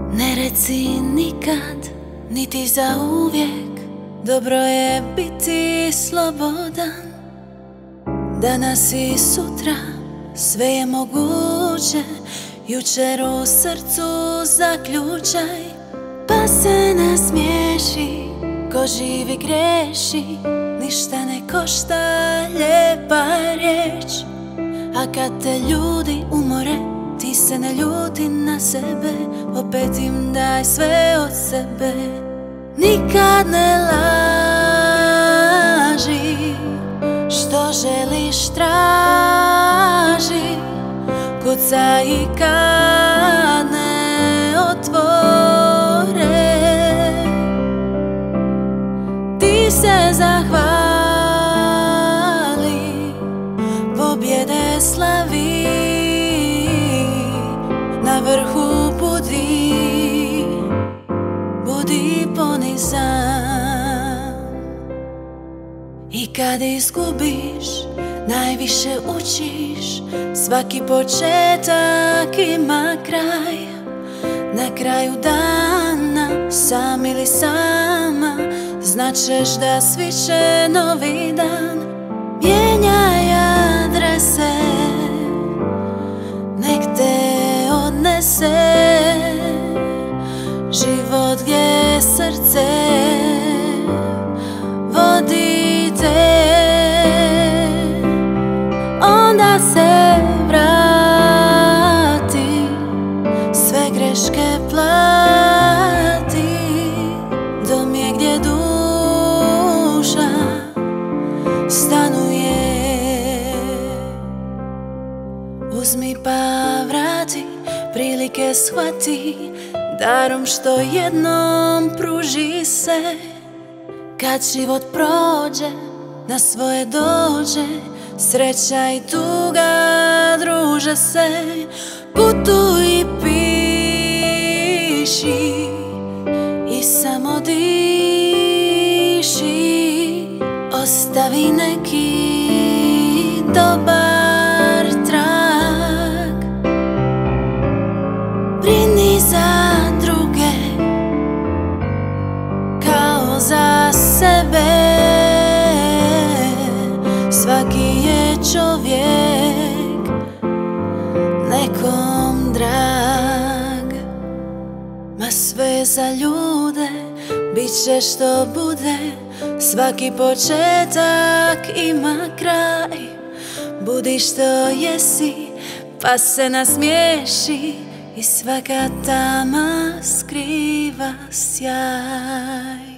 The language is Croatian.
Ne reci nikad, niti za uvijek, dobro je biti slobodan. Danas i sutra sve je moguće, jučer u srcu zaključaj. Pa se nasmiješi, ko živi greši, ništa ne košta lijepa riječ. A kad te ljudi umore, ti se ne ljuti na sebe, opet im daj sve od sebe. Nikad ne laži, što želiš traži, kuca i kad ne otvore, ti se zahvali, pobjede slavi, na vrhu budi ponizan. I kad izgubiš, najviše učiš, svaki početak ima kraj. Na kraju dana, sam ili sama, značeš da sviće novi dan. Mijenjaj adrese, nek te odnese život gdje srce vodi te. Onda se vrati, sve greške plati, dom je gdje duša stanuje. Uzmi pa vrati, prilike shvati, darom što jednom pruži se. Kad život prođe, na svoje dođe, sreća i tuga druže se. Putuj i piši i samo diši, ostavi neki dobar trag. Brini za druge kao za sebe, svaki je čovjek nekom drag. Ma sve za ljude, bit će što bude, svaki početak ima kraj. Budi što jesi, pa se nasmiješi, i svaka tama skriva sjaj.